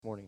Morning.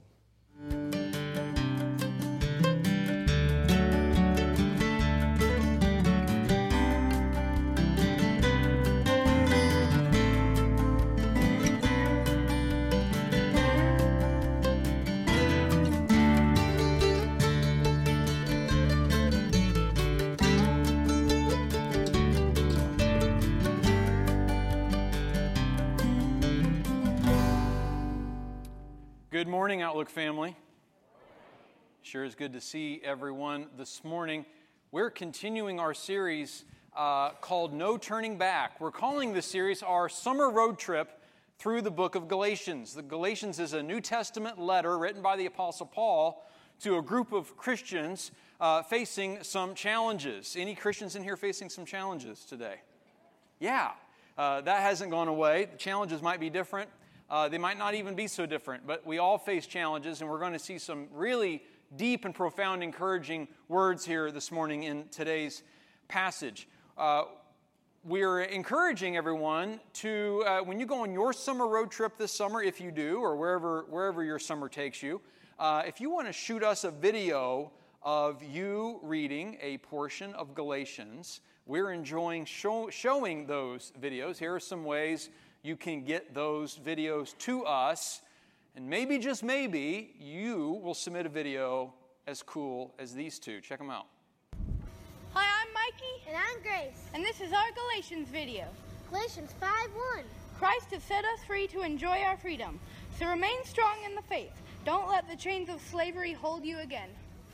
Good morning, Outlook family. Sure is good to see everyone this morning. We're continuing our series called No Turning Back. We're calling this series our summer road trip through the book of Galatians. The Galatians is a New Testament letter written by the Apostle Paul to a group of Christians facing some challenges. Any Christians in here facing some challenges today? Yeah, that hasn't gone away. The challenges might be different. They might not even be so different, but we all face challenges, and we're going to see some really deep and profound encouraging words here this morning in today's passage. We're encouraging everyone to, when you go on your summer road trip this summer, if you do, or wherever your summer takes you, if you want to shoot us a video of you reading a portion of Galatians, we're enjoying showing those videos. Here are some ways you can get those videos to us, and maybe, just maybe, you will submit a video as cool as these two. Check them out. Hi, I'm Mikey. And I'm Grace. And this is our Galatians video. Galatians 5:1. Christ has set us free to enjoy our freedom. So remain strong in the faith. Don't let the chains of slavery hold you again.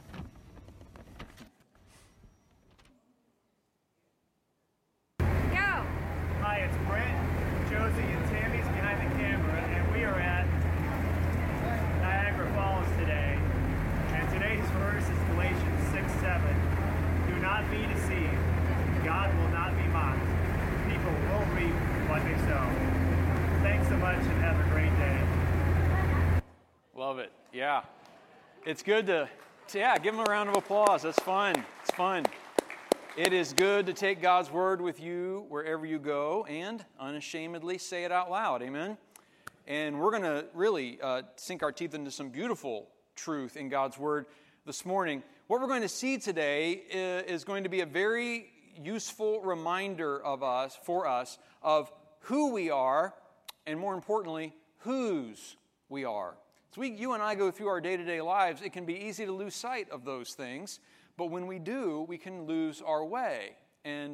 Go! Hi, it's Brent, Josie, and Tammy's behind the camera, and we are at Niagara Falls today. And today's verse is Galatians 6:7. Do not be deceived. God will not be mocked. People will reap what they sow. Thanks so much and have a great day. Love it. Yeah. It's good to give them a round of applause. That's fun. It's fun. It is good to take God's word with you wherever you go and unashamedly say it out loud. Amen? And we're going to really sink our teeth into some beautiful truth in God's word this morning. What we're going to see today is going to be a very useful reminder for us of who we are, and more importantly, whose we are. So you and I go through our day-to-day lives, it can be easy to lose sight of those things. But when we do, we can lose our way, and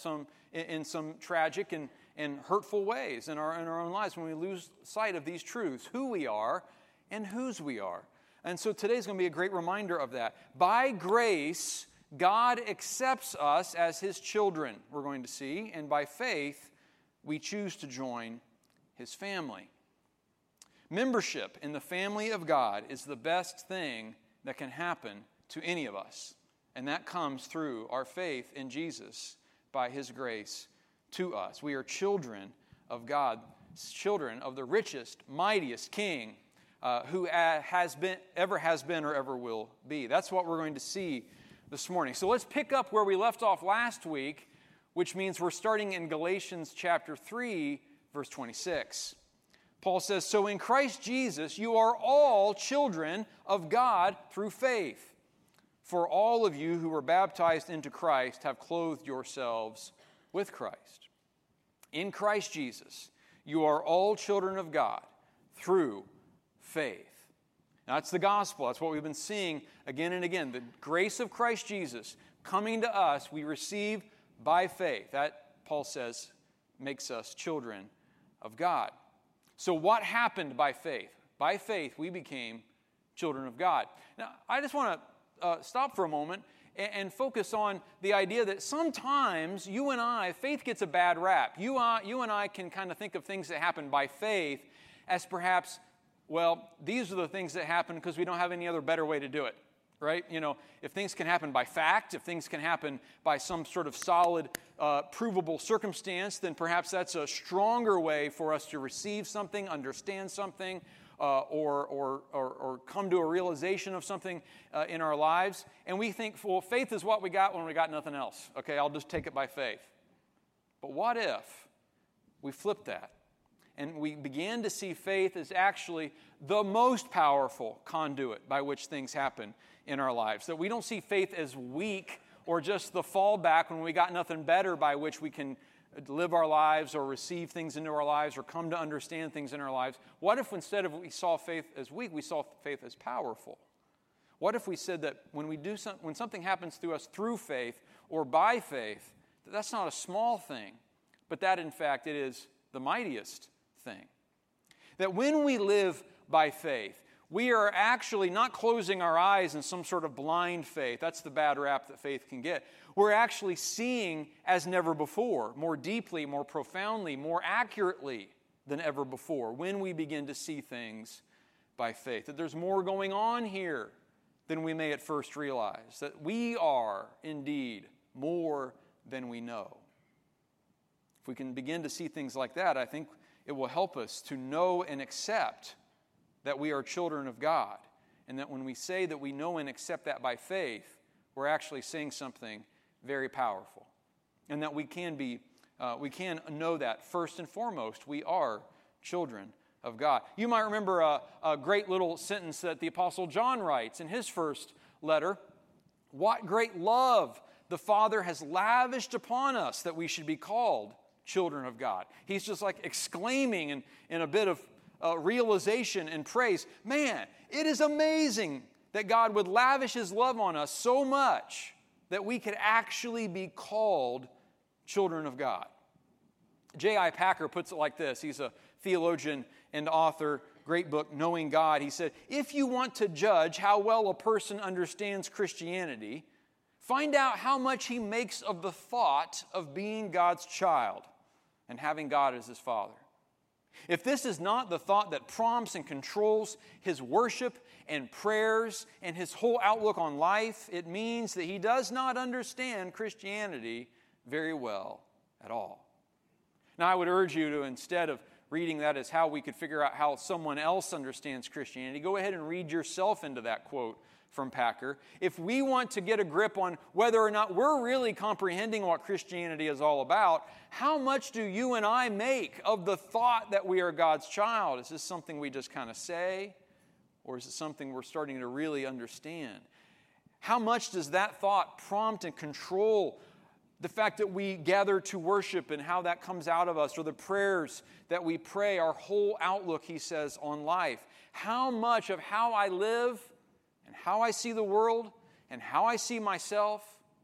in some tragic and hurtful ways in our own lives when we lose sight of these truths, who we are and whose we are. And so today's going to be a great reminder of that. By grace, God accepts us as His children, we're going to see, and by faith, we choose to join His family. Membership in the family of God is the best thing that can happen to any of us. And that comes through our faith in Jesus by His grace to us. We are children of God, children of the richest, mightiest King who ever has been or ever will be. That's what we're going to see this morning. So let's pick up where we left off last week, which means we're starting in Galatians chapter 3, verse 26. Paul says, "So in Christ Jesus you are all children of God through faith. For all of you who were baptized into Christ have clothed yourselves with Christ." In Christ Jesus, you are all children of God through faith. Now, that's the gospel. That's what we've been seeing again and again. The grace of Christ Jesus coming to us, we receive by faith. That, Paul says, makes us children of God. So what happened by faith? By faith, we became children of God. Now, I just want to stop for a moment and focus on the idea that sometimes you and I, faith gets a bad rap. You and I can kind of think of things that happen by faith as perhaps, well, these are the things that happen because we don't have any other better way to do it, right? You know, if things can happen by fact, if things can happen by some sort of solid, provable circumstance, then perhaps that's a stronger way for us to receive something, understand something, or come to a realization of something in our lives. And we think, well, faith is what we got when we got nothing else. Okay, I'll just take it by faith. But what if we flip that and we began to see faith as actually the most powerful conduit by which things happen in our lives. That we don't see faith as weak or just the fallback when we got nothing better by which we can live our lives or receive things into our lives or come to understand things in our lives. What if instead of we saw faith as weak, we saw faith as powerful? What if we said that when something happens through us through faith or by faith, that's not a small thing, but that in fact it is the mightiest thing? That when we live by faith, we are actually not closing our eyes in some sort of blind faith. That's the bad rap that faith can get. We're actually seeing as never before, more deeply, more profoundly, more accurately than ever before when we begin to see things by faith. That there's more going on here than we may at first realize. That we are indeed more than we know. If we can begin to see things like that, I think it will help us to know and accept that we are children of God. And that when we say that we know and accept that by faith, we're actually saying something very powerful. And that we can know that first and foremost, we are children of God. You might remember a great little sentence that the Apostle John writes in his first letter. What great love the Father has lavished upon us that we should be called children of God. He's just like exclaiming in a bit of realization and praise. Man, it is amazing that God would lavish His love on us so much that we could actually be called children of God. J.I. Packer puts it like this. He's a theologian and author, great book, Knowing God. He said, if you want to judge how well a person understands Christianity, find out how much he makes of the thought of being God's child and having God as his Father. If this is not the thought that prompts and controls his worship and prayers and his whole outlook on life, it means that he does not understand Christianity very well at all. Now, I would urge you to, instead of reading that as how we could figure out how someone else understands Christianity, go ahead and read yourself into that quote from Packer. If we want to get a grip on whether or not we're really comprehending what Christianity is all about, how much do you and I make of the thought that we are God's child? Is this something we just kind of say, or is it something we're starting to really understand? How much does that thought prompt and control the fact that we gather to worship and how that comes out of us, or the prayers that we pray, our whole outlook, he says, on life? How much of how I live and how I see the world and how I see myself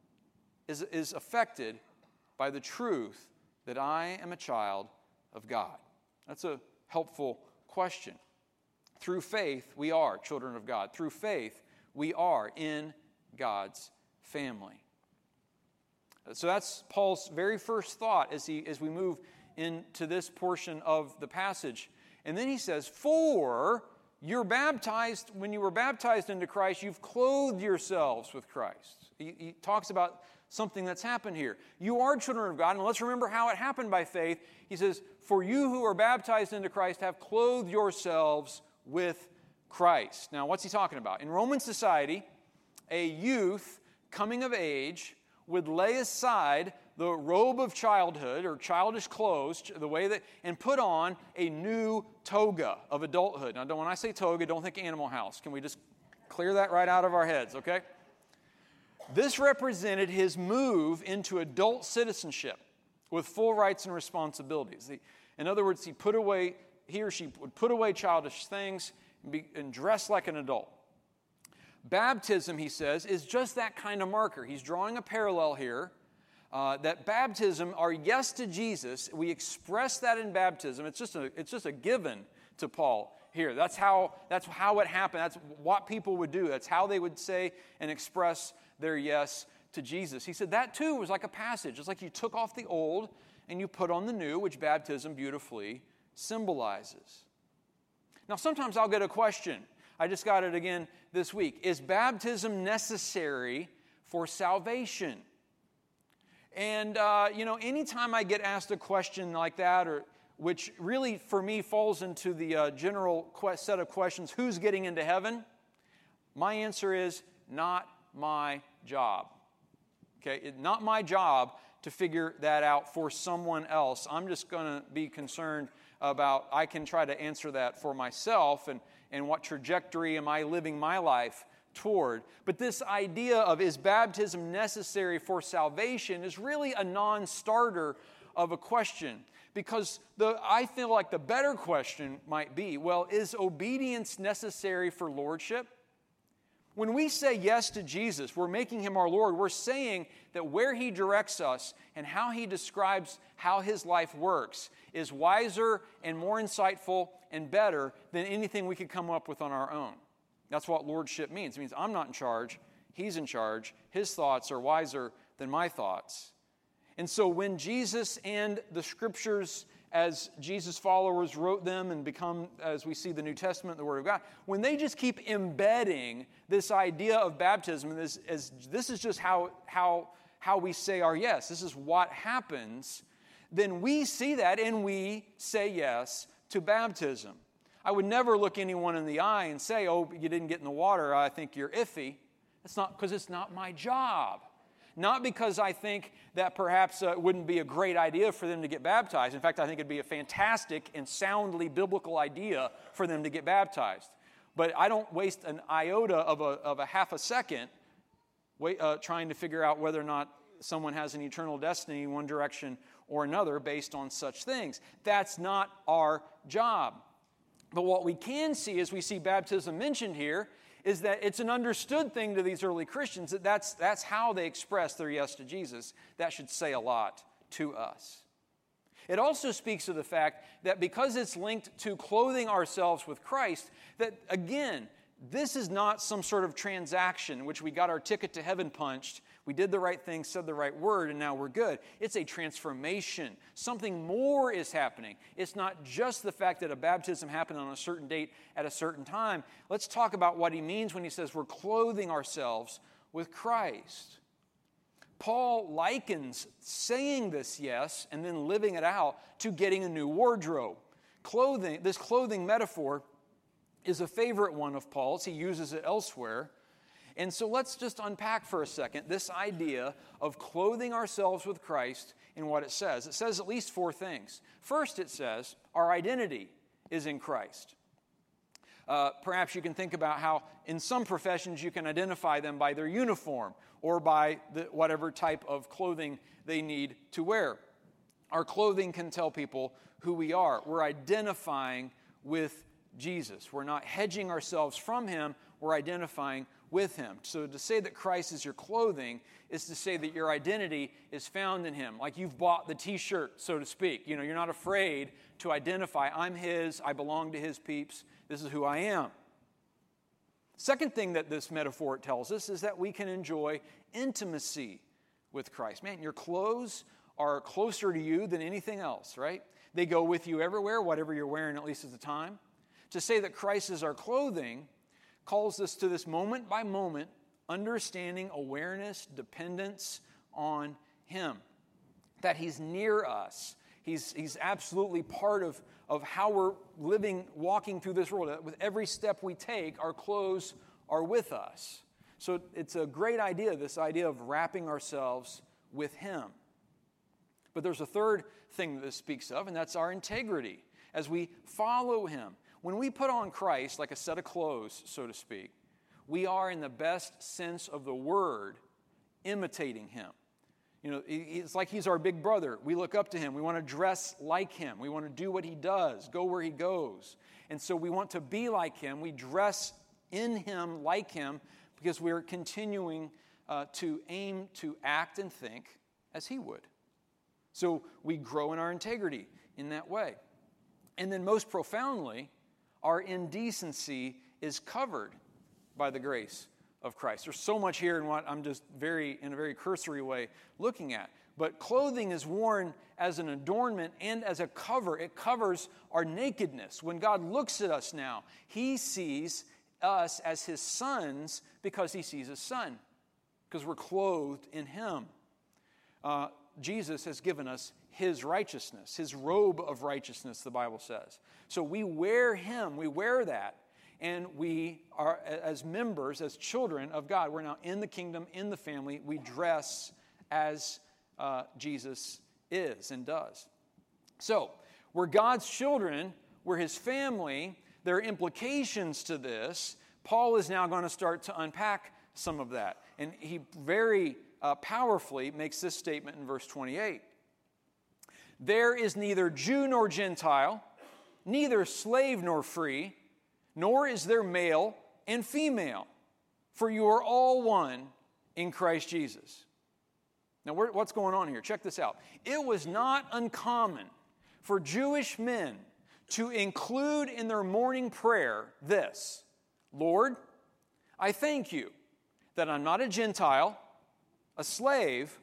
is affected by the truth that I am a child of God? That's a helpful question. Through faith, we are children of God. Through faith, we are in God's family. So that's Paul's very first thought as we move into this portion of the passage. And then he says, for you're baptized, when you were baptized into Christ, you've clothed yourselves with Christ. He talks about something that's happened here. You are children of God, and let's remember how it happened by faith. He says, for you who are baptized into Christ have clothed yourselves with Christ. Now, what's he talking about? In Roman society, a youth coming of age would lay aside the robe of childhood or childish clothes, and put on a new toga of adulthood. Now, when I say toga, don't think Animal House. Can we just clear that right out of our heads, okay? This represented his move into adult citizenship with full rights and responsibilities. In other words, he or she would put away childish things and dress like an adult. Baptism, he says, is just that kind of marker. He's drawing a parallel here. That baptism, our yes to Jesus, we express that in baptism. It's just a given to Paul here. That's how it happened. That's what people would do. That's how they would say and express their yes to Jesus. He said that too was like a passage. It's like you took off the old and you put on the new, which baptism beautifully symbolizes. Now, sometimes I'll get a question. I just got it again this week. Is baptism necessary for salvation? And, anytime I get asked a question like that, which really for me falls into the general set of questions, who's getting into heaven? My answer is not my job. Okay, it's not my job to figure that out for someone else. I'm just going to be concerned about, I can try to answer that for myself and what trajectory am I living my life toward. But this idea of, is baptism necessary for salvation, is really a non-starter of a question. Because I feel like the better question might be, well, is obedience necessary for lordship? When we say yes to Jesus, we're making Him our Lord. We're saying that where He directs us and how He describes how His life works is wiser and more insightful and better than anything we could come up with on our own. That's what lordship means. It means I'm not in charge. He's in charge. His thoughts are wiser than my thoughts. And so when Jesus and the Scriptures, as Jesus' followers wrote them and become, as we see the New Testament, the Word of God, when they just keep embedding this idea of baptism, this is just how we say our yes, this is what happens, then we see that and we say yes to baptism. I would never look anyone in the eye and say, oh, you didn't get in the water, I think you're iffy. That's not because it's not my job. Not because I think that perhaps it wouldn't be a great idea for them to get baptized. In fact, I think it'd be a fantastic and soundly biblical idea for them to get baptized. But I don't waste an iota of a half a second trying to figure out whether or not someone has an eternal destiny in one direction or another based on such things. That's not our job. But what we can see as we see baptism mentioned here is that it's an understood thing to these early Christians that that's how they express their yes to Jesus. That should say a lot to us. It also speaks of the fact that because it's linked to clothing ourselves with Christ, that again, this is not some sort of transaction in which we got our ticket to heaven punched, we did the right thing, said the right word, and now we're good. It's a transformation. Something more is happening. It's not just the fact that a baptism happened on a certain date at a certain time. Let's talk about what he means when he says we're clothing ourselves with Christ. Paul likens saying this yes and then living it out to getting a new wardrobe. This clothing metaphor is a favorite one of Paul's. He uses it elsewhere. And so let's just unpack for a second this idea of clothing ourselves with Christ and what it says. It says at least four things. First, it says our identity is in Christ. Perhaps you can think about how in some professions you can identify them by their uniform or by whatever type of clothing they need to wear. Our clothing can tell people who we are. We're identifying with Jesus. We're not hedging ourselves from Him. We're identifying with Him. So to say that Christ is your clothing is to say that your identity is found in Him. Like you've bought the t-shirt, so to speak. You know, you're not afraid to identify, I'm His, I belong to His peeps, this is who I am. Second thing that this metaphor tells us is that we can enjoy intimacy with Christ. Man, your clothes are closer to you than anything else, right? They go with you everywhere, whatever you're wearing, at least at the time. To say that Christ is our clothing calls us to this moment-by-moment understanding, awareness, dependence on Him. That He's near us. He's absolutely part of how we're living, walking through this world. With every step we take, our clothes are with us. So it's a great idea, this idea of wrapping ourselves with Him. But there's a third thing that this speaks of, and that's our integrity as we follow Him. When we put on Christ, like a set of clothes, so to speak, we are, in the best sense of the word, imitating Him. You know, it's like He's our big brother. We look up to Him. We want to dress like Him. We want to do what He does, go where He goes. And so we want to be like Him. We dress in Him like Him because we're continuing to aim to act and think as He would. So we grow in our integrity in that way. And then most profoundly, our indecency is covered by the grace of Christ. There's so much here in what I'm just in a very cursory way looking at. But clothing is worn as an adornment and as a cover. It covers our nakedness. When God looks at us now, He sees us as His sons because He sees His Son, because we're clothed in Him. Jesus has given us His righteousness, His robe of righteousness, the Bible says. So we wear Him, we wear that, and we are, as members, as children of God, we're now in the kingdom, in the family, we dress as Jesus is and does. So, We're God's children, we're His family. There are implications to this. Paul is now going to start to unpack some of that. And he very powerfully makes this statement in verse 28. There is neither Jew nor Gentile, neither slave nor free, nor is there male and female, for you are all one in Christ Jesus. Now, what's going on here? Check this out. It was not uncommon for Jewish men to include in their morning prayer this: Lord, I thank you that I'm not a Gentile, a slave,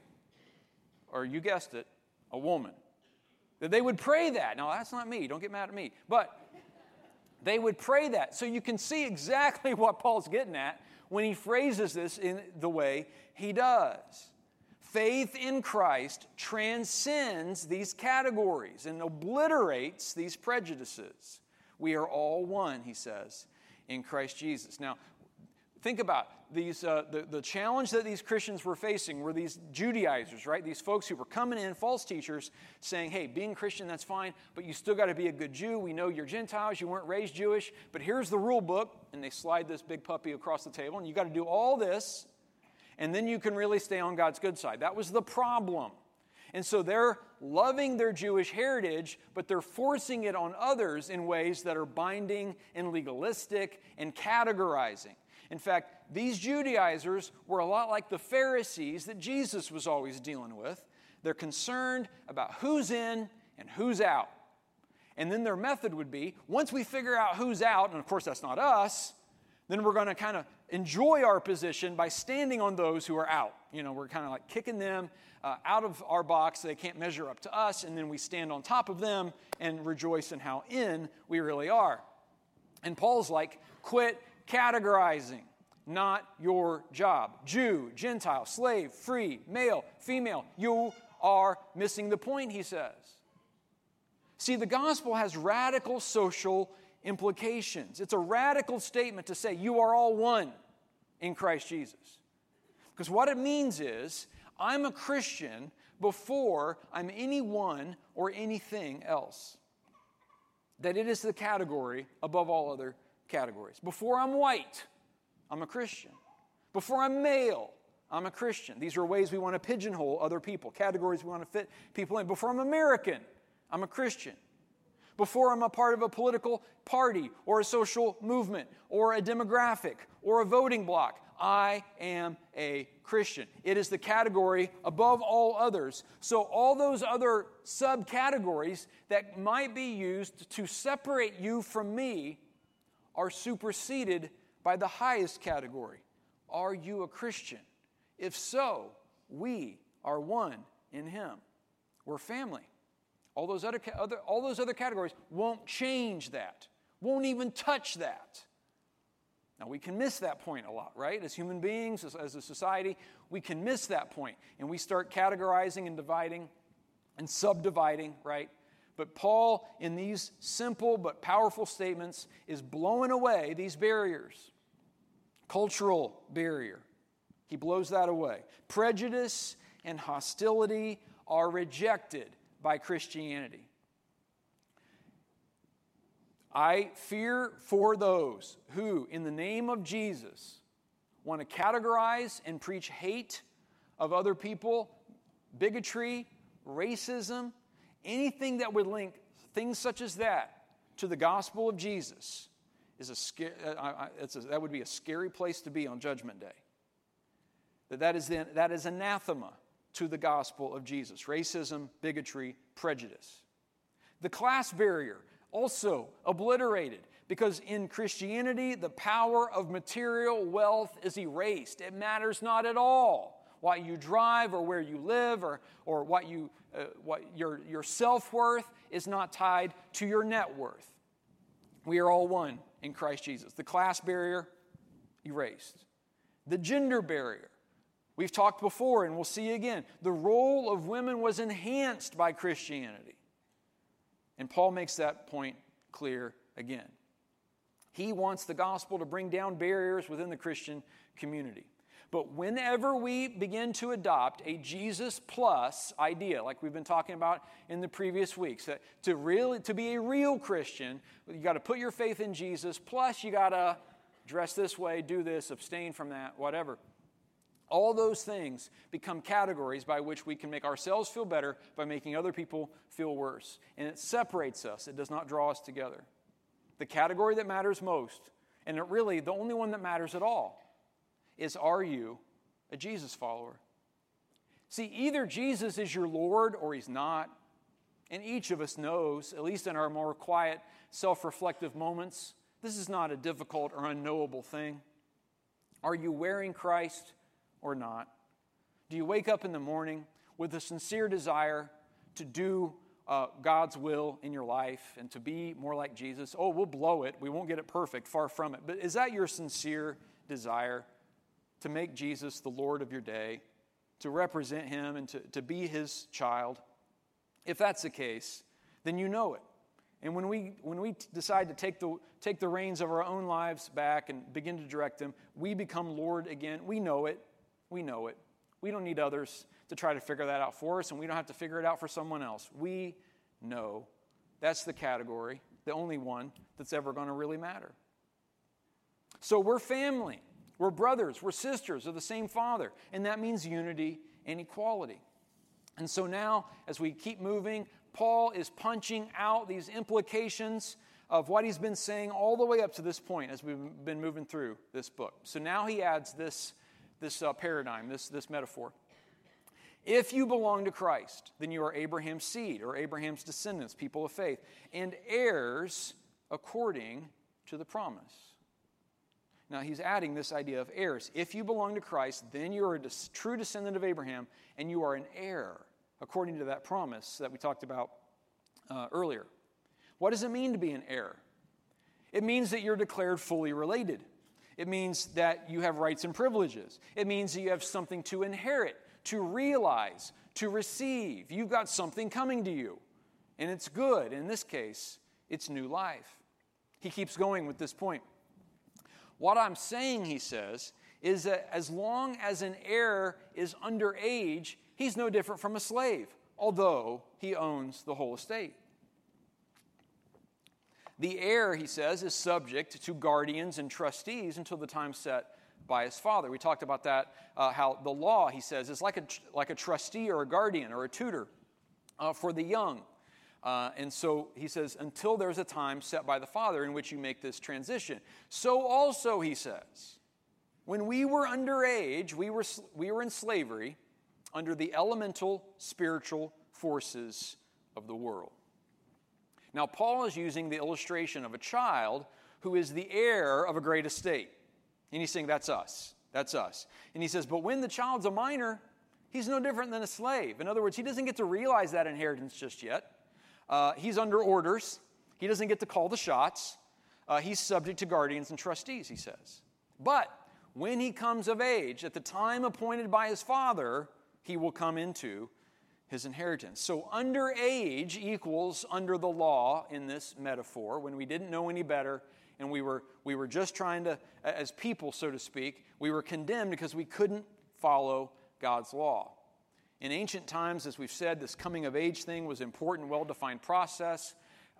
or you guessed it, a woman. That they would pray that. Now, that's not me. Don't get mad at me. But they would pray that. So you can see exactly what Paul's getting at when he phrases this in the way he does. Faith in Christ transcends these categories and obliterates these prejudices. We are all one, he says, in Christ Jesus. Now, think about these. The challenge that these Christians were facing were these Judaizers, right? These folks who were coming in, false teachers, saying, hey, being Christian, that's fine, but you still got to be a good Jew. We know you're Gentiles. You weren't raised Jewish, but here's the rule book. And they slide this big puppy across the table, and you got to do all this, and then you can really stay on God's good side. That was the problem. And so they're loving their Jewish heritage, but they're forcing it on others in ways that are binding and legalistic and categorizing. In fact, these Judaizers were a lot like the Pharisees that Jesus was always dealing with. They're concerned about who's in and who's out. And then their method would be, once we figure out who's out, and of course that's not us, then we're going to kind of enjoy our position by standing on those who are out. You know, we're kind of like kicking them out of our box so they can't measure up to us, and then we stand on top of them and rejoice in how in we really are. And Paul's like, quit categorizing. Not your job. Jew, Gentile, slave, free, male, female. You are missing the point, he says. See, the gospel has radical social implications. It's a radical statement to say you are all one in Christ Jesus. Because what it means is, I'm a Christian before I'm anyone or anything else. That it is the category above all other categories. Before I'm white, I'm a Christian. Before I'm male, I'm a Christian. These are ways we want to pigeonhole other people, categories we want to fit people in. Before I'm American, I'm a Christian. Before I'm a part of a political party or a social movement or a demographic or a voting bloc, I am a Christian. It is the category above all others. So all those other subcategories that might be used to separate you from me are superseded by the highest category. Are you a Christian? If so, we are one in Him. We're family. All those other categories won't change that, won't even touch that. Now, we can miss that point a lot, right? As human beings, as a society, we can miss that point. And we start categorizing and dividing and subdividing, right? But Paul, in these simple but powerful statements, is blowing away these barriers. Cultural barrier. He blows that away. Prejudice and hostility are rejected by Christianity. I fear for those who, in the name of Jesus, want to categorize and preach hate of other people, bigotry, racism, anything that would link things such as that to the gospel of Jesus is that would be a scary place to be on Judgment Day. That is anathema to the gospel of Jesus. Racism, bigotry, prejudice. The class barrier, also obliterated, because in Christianity, the power of material wealth is erased. It matters not at all what you drive or where you live or what your self-worth is not tied to your net worth. We are all one in Christ Jesus. The class barrier, erased. The gender barrier. We've talked before and we'll see again. The role of women was enhanced by Christianity. And Paul makes that point clear again. He wants the gospel to bring down barriers within the Christian community. But whenever we begin to adopt a Jesus plus idea, like we've been talking about in the previous weeks, that to be a real Christian, you got to put your faith in Jesus, plus you got to dress this way, do this, abstain from that, whatever. All those things become categories by which we can make ourselves feel better by making other people feel worse. And it separates us. It does not draw us together. The category that matters most, and really the only one that matters at all, is, are you a Jesus follower? See, either Jesus is your Lord or he's not. And each of us knows, at least in our more quiet, self-reflective moments, this is not a difficult or unknowable thing. Are you wearing Christ or not? Do you wake up in the morning with a sincere desire to do God's will in your life and to be more like Jesus? Oh, we'll blow it. We won't get it perfect, far from it. But is that your sincere desire? To make Jesus the Lord of your day, to represent him and to be his child? If that's the case, then you know it. And when we decide to take the reins of our own lives back and begin to direct them, we become Lord again. We know it. We know it. We don't need others to try to figure that out for us, and we don't have to figure it out for someone else. We know. That's the category, the only one that's ever going to really matter. So we're family. We're brothers, we're sisters of the same Father, and that means unity and equality. And so now, as we keep moving, Paul is punching out these implications of what he's been saying all the way up to this point as we've been moving through this book. So now he adds this paradigm, this metaphor. If you belong to Christ, then you are Abraham's seed, or Abraham's descendants, people of faith, and heirs according to the promise. Now, he's adding this idea of heirs. If you belong to Christ, then you are a true descendant of Abraham, and you are an heir, according to that promise that we talked about earlier. What does it mean to be an heir? It means that you're declared fully related. It means that you have rights and privileges. It means that you have something to inherit, to realize, to receive. You've got something coming to you, and it's good. In this case, it's new life. He keeps going with this point. What I'm saying, he says, is that as long as an heir is underage, he's no different from a slave, although he owns the whole estate. The heir, he says, is subject to guardians and trustees until the time set by his father. We talked about that, how the law, he says, is like a trustee or a guardian or a tutor for the young. And so he says, until there's a time set by the Father in which you make this transition. So also, he says, when we were underage, we were in slavery under the elemental spiritual forces of the world. Now, Paul is using the illustration of a child who is the heir of a great estate. And he's saying, that's us. That's us. And he says, but when the child's a minor, he's no different than a slave. In other words, he doesn't get to realize that inheritance just yet. He's under orders. He doesn't get to call the shots. He's subject to guardians and trustees, he says. But when he comes of age, at the time appointed by his father, he will come into his inheritance. So underage equals under the law in this metaphor, when we didn't know any better and we were just trying to, as people, so to speak, we were condemned because we couldn't follow God's law. In ancient times, as we've said, this coming of age thing was an important, well-defined process.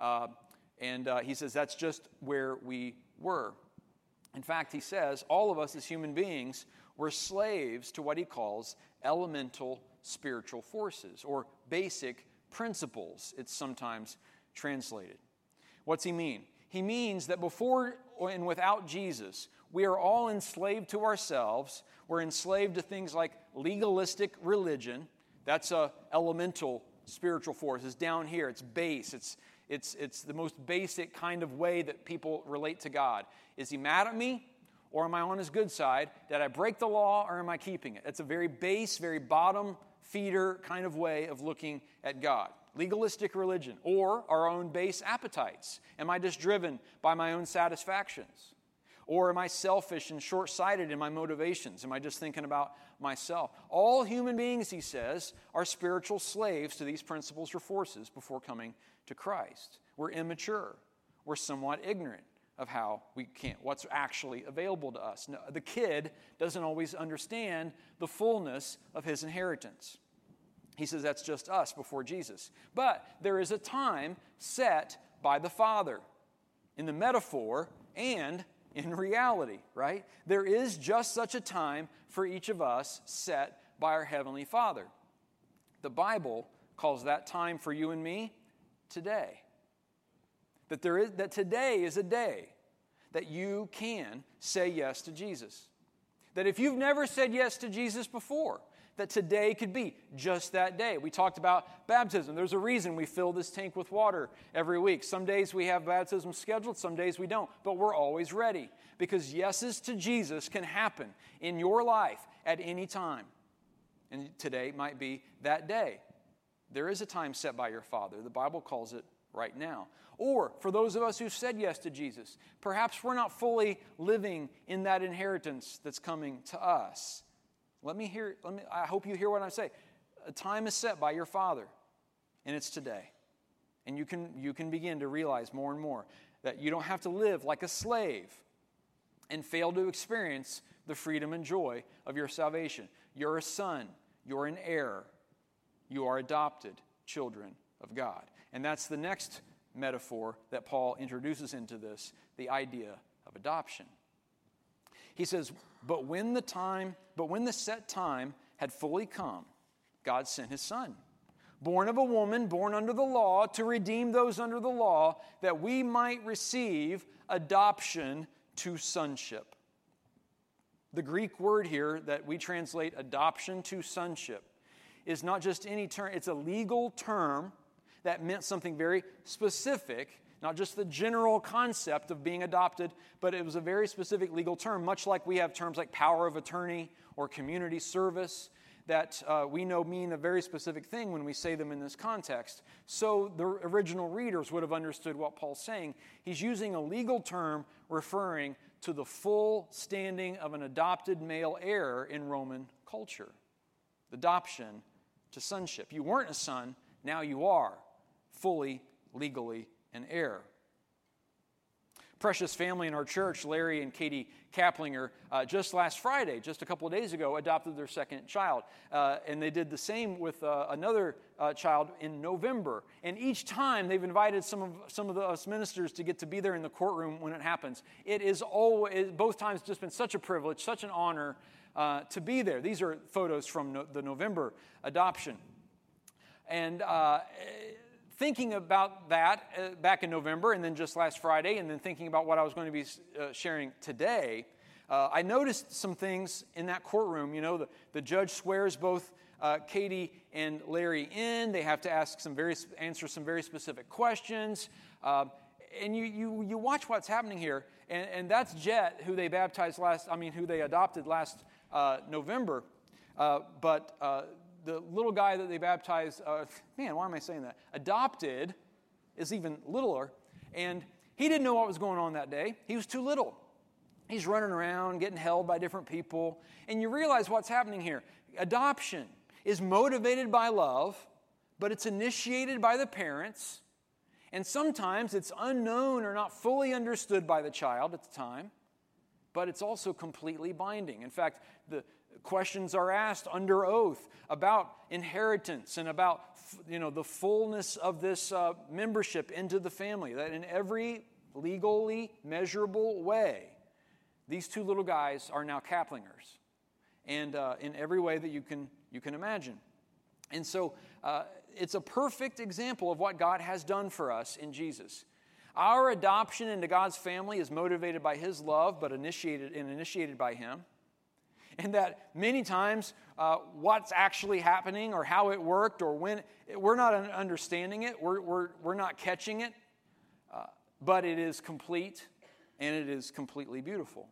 And he says that's just where we were. In fact, he says all of us as human beings were slaves to what he calls elemental spiritual forces, or basic principles, it's sometimes translated. What's he mean? He means that before and without Jesus, we are all enslaved to ourselves. We're enslaved to things like legalistic religion. That's a elemental spiritual force. It's down here. It's base. It's the most basic kind of way that people relate to God. Is he mad at me, or am I on his good side? Did I break the law, or am I keeping it? It's a very base, very bottom feeder kind of way of looking at God. Legalistic religion, or our own base appetites. Am I just driven by my own satisfactions? Or am I selfish and short-sighted in my motivations? Am I just thinking about myself? All human beings, he says, are spiritual slaves to these principles or forces before coming to Christ. We're immature. We're somewhat ignorant. of how we can't, what's actually available to us. No, the kid doesn't always understand the fullness of his inheritance. He says that's just us before Jesus. But there is a time set by the Father in the metaphor and in reality, right? There is just such a time for each of us set by our Heavenly Father. The Bible calls that time for you and me today. That today is a day that you can say yes to Jesus. That if you've never said yes to Jesus before, that today could be just that day. We talked about baptism. There's a reason we fill this tank with water every week. Some days we have baptism scheduled, some days we don't. But we're always ready because yeses to Jesus can happen in your life at any time. And today might be that day. There is a time set by your Father. The Bible calls it right now. Or for those of us who've said yes to Jesus, perhaps we're not fully living in that inheritance that's coming to us. I hope you hear what I say. A time is set by your Father, and it's today. And you can begin to realize more and more that you don't have to live like a slave and fail to experience the freedom and joy of your salvation. You're a son. You're an heir. You are adopted children of God. And that's the next metaphor that Paul introduces into this, the idea of adoption. He says, but when the set time had fully come, God sent his Son, born of a woman, born under the law, to redeem those under the law, that we might receive adoption to sonship. The Greek word here that we translate adoption to sonship is not just any term, it's a legal term that meant something very specific, not just the general concept of being adopted, but it was a very specific legal term, much like we have terms like power of attorney or community service that we know mean a very specific thing when we say them in this context. So the original readers would have understood what Paul's saying. He's using a legal term referring to the full standing of an adopted male heir in Roman culture. Adoption to sonship. You weren't a son, now you are fully, legally an heir. Precious family in our church, Larry and Katie Kaplinger, just last Friday, just a couple of days ago, adopted their second child. And they did the same with another child in November. And each time they've invited some of us ministers to get to be there in the courtroom when it happens. It is always, both times, just been such a privilege, such an honor to be there. These are photos from the November adoption. And thinking about that back in November and then just last Friday and then thinking about what I was going to be sharing today, I noticed some things in that courtroom. You know, the judge swears both Katie and Larry in. They have to answer some very specific questions. And you watch what's happening here. And that's Jet, who they adopted last November. But the little guy that they baptized, why am I saying that? Adopted is even littler. And he didn't know what was going on that day. He was too little. He's running around, getting held by different people. And you realize what's happening here. Adoption is motivated by love, but it's initiated by the parents. And sometimes it's unknown or not fully understood by the child at the time, but it's also completely binding. In fact, the questions are asked under oath about inheritance and about the fullness of this membership into the family, that in every legally measurable way, these two little guys are now Kaplingers, and in every way that you can imagine. And so it's a perfect example of what God has done for us in Jesus. Our adoption into God's family is motivated by His love, but initiated by Him. And that many times what's actually happening or how it worked or when, we're not understanding it, we're not catching it, but it is complete and it is completely beautiful.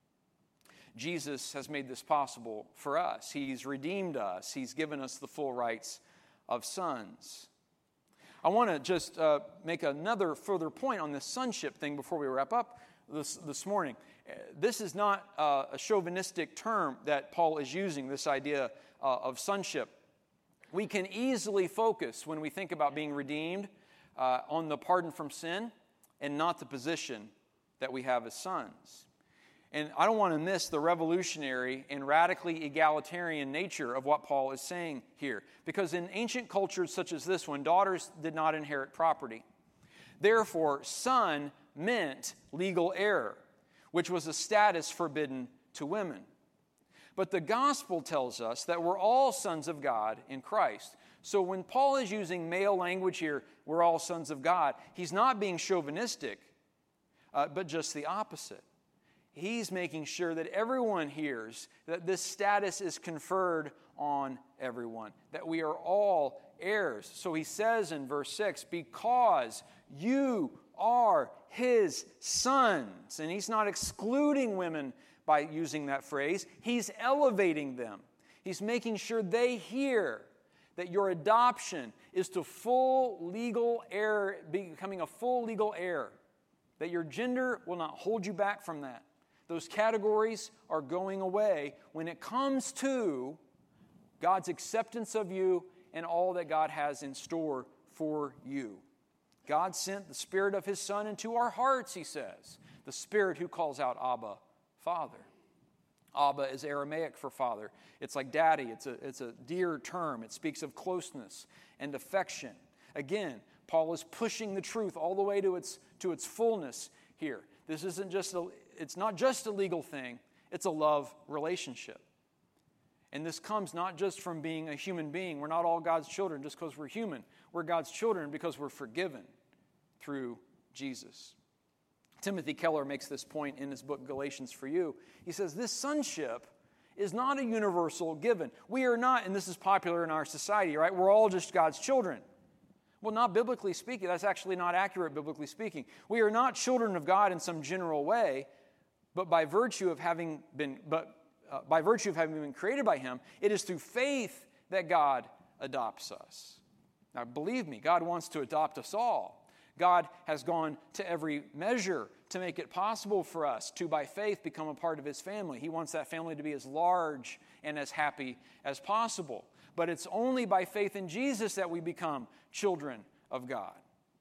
Jesus has made this possible for us. He's redeemed us. He's given us the full rights of sons. I want to just make another further point on this sonship thing before we wrap up this morning. This is not a chauvinistic term that Paul is using, this idea of sonship. We can easily focus, when we think about being redeemed, on the pardon from sin and not the position that we have as sons. And I don't want to miss the revolutionary and radically egalitarian nature of what Paul is saying here. Because in ancient cultures such as this one, daughters did not inherit property. Therefore, son meant legal heir, which was a status forbidden to women. But the gospel tells us that we're all sons of God in Christ. So when Paul is using male language here, we're all sons of God, he's not being chauvinistic, but just the opposite. He's making sure that everyone hears that this status is conferred on everyone, that we are all heirs. So he says in verse 6, because you are his sons. And he's not excluding women by using that phrase. He's elevating them. He's making sure they hear that your adoption is to full legal heir, becoming a full legal heir, that your gender will not hold you back from that. Those categories are going away when it comes to God's acceptance of you and all that God has in store for you. God sent the Spirit of His Son into our hearts, he says. The Spirit who calls out Abba, Father. Abba is Aramaic for father. It's like daddy. It's a dear term. It speaks of closeness and affection. Again, Paul is pushing the truth all the way to its fullness here. This isn't just it's not just a legal thing. It's a love relationship. And this comes not just from being a human being. We're not all God's children just because we're human. We're God's children because we're forgiven through Jesus. Timothy Keller makes this point in his book, Galatians for You. He says, this sonship is not a universal given. We are not, and this is popular in our society, right? We're all just God's children. Well, not biblically speaking. That's actually not accurate, biblically speaking. We are not children of God in some general way, but by virtue of having been created by Him, it is through faith that God adopts us. Now, believe me, God wants to adopt us all. God has gone to every measure to make it possible for us to, by faith, become a part of His family. He wants that family to be as large and as happy as possible. But it's only by faith in Jesus that we become children of God.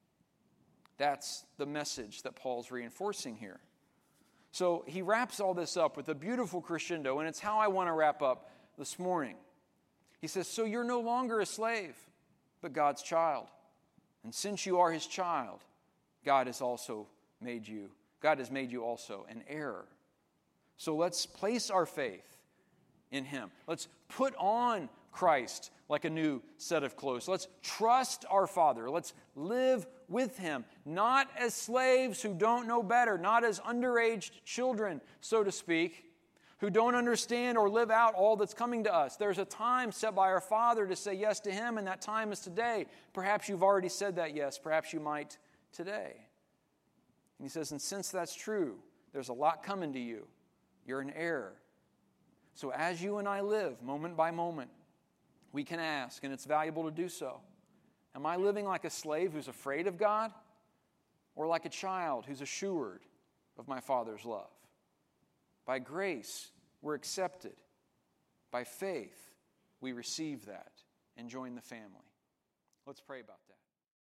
That's the message that Paul's reinforcing here. So he wraps all this up with a beautiful crescendo, and it's how I want to wrap up this morning. He says, so you're no longer a slave, but God's child. And since you are His child, God has made you also an heir. So let's place our faith in Him. Let's put on Christ like a new set of clothes. Let's trust our Father. Let's live with Him, not as slaves who don't know better, not as underage children, so to speak, who don't understand or live out all that's coming to us. There's a time set by our Father to say yes to Him, and that time is today. Perhaps you've already said that yes. Perhaps you might today. And he says, and since that's true, there's a lot coming to you. You're an heir. So as you and I live moment by moment, we can ask, and it's valuable to do so, am I living like a slave who's afraid of God, or like a child who's assured of my Father's love? By grace, we're accepted. By faith, we receive that and join the family. Let's pray about that.